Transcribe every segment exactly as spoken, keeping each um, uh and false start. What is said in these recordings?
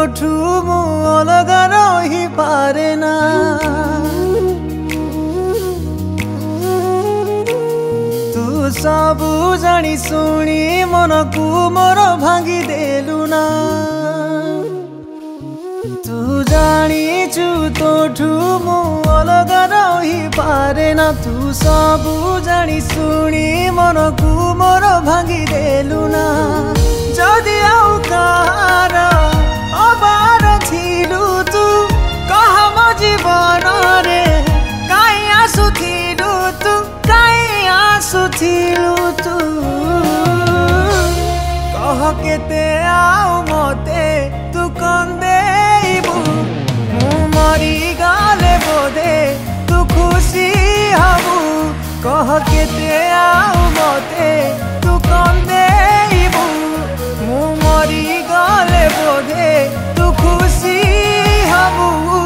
तोठू मु अलग रही पारे ना। तू सबू जानी शुणी मन को मोर भांगी देलु ना। तू जानीचु तोठू मु अलग रही पारे ना। तू सबू जानी शुणी मन को मोर भांगी देलु ना। जदि आउ कहार अबार थिलु तू कह मो जीवन रे काई आसुथिलु तू काई आसुथिलु तू। कह केते आउ मते तू कंदेबू मु मरी गले बोधे तू खुशी हबू। कह केते आउ मते तू कंदेबू मु मरी गले बोधे तू खुशी हबू।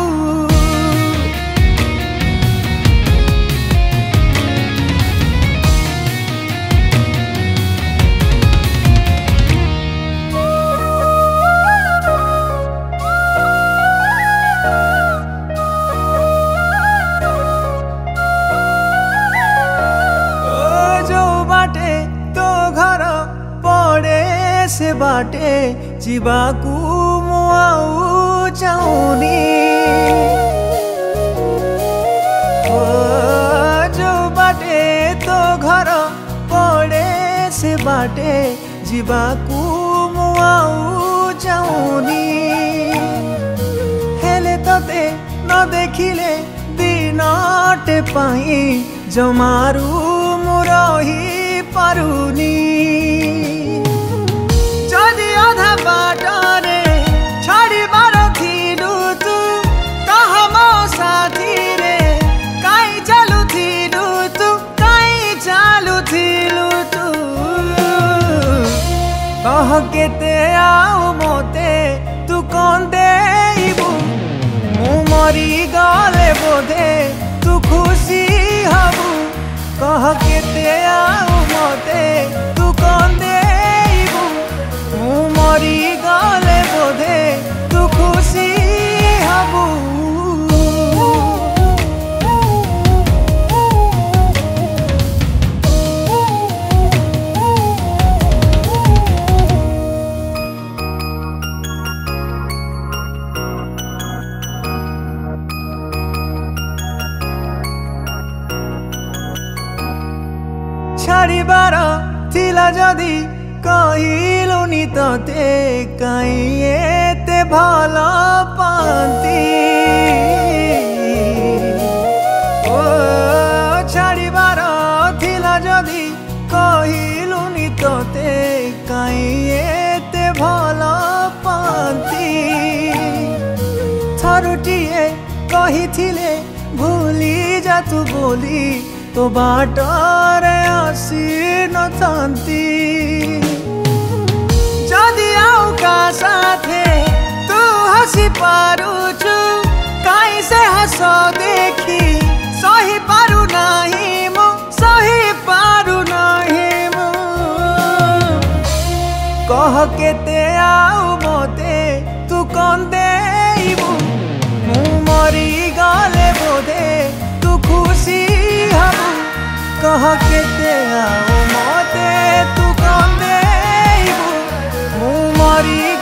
से बाटे जीवाकू मु आउ चाहूनी। जो बाटे तो घर पड़े से बाटे जीवाकू मु आउ चाहूनी। हेले तते न देखिले दिनटे पाई जमारू मु रही पारुनी। जदि अधा बाटरे छाड़बार थिलु तू कह मो साथी रे काई चलुथिलु तू काई चलुथिलु तू। कह केते आउ मते तू कंदेबू मु मरी गले बोधे तू खुशी हबू। कह केते आउ मते तू कंदेबू मु मरी गले बोधे तू खुशी हबू। छाड़बार थिला जदि कहिलुनी तते काई एते भल पाती। ओ छाड़बार थिला जदि कहिलुनी तते काई एते भल पाती। थरुटिए कहिथिले भूली जा तू बोली तो बाटरे आसी न थांती। जदि आउ का साथे तू हसी पारुचु काई से हस देखी सही पारु नाही मु सही पारु नाही मु। कह केते आउ मते तू कंदेबू मु मरी गले बोधे तू खुशी हबू। कह केते आउ मते तू कंदेबू मु मरी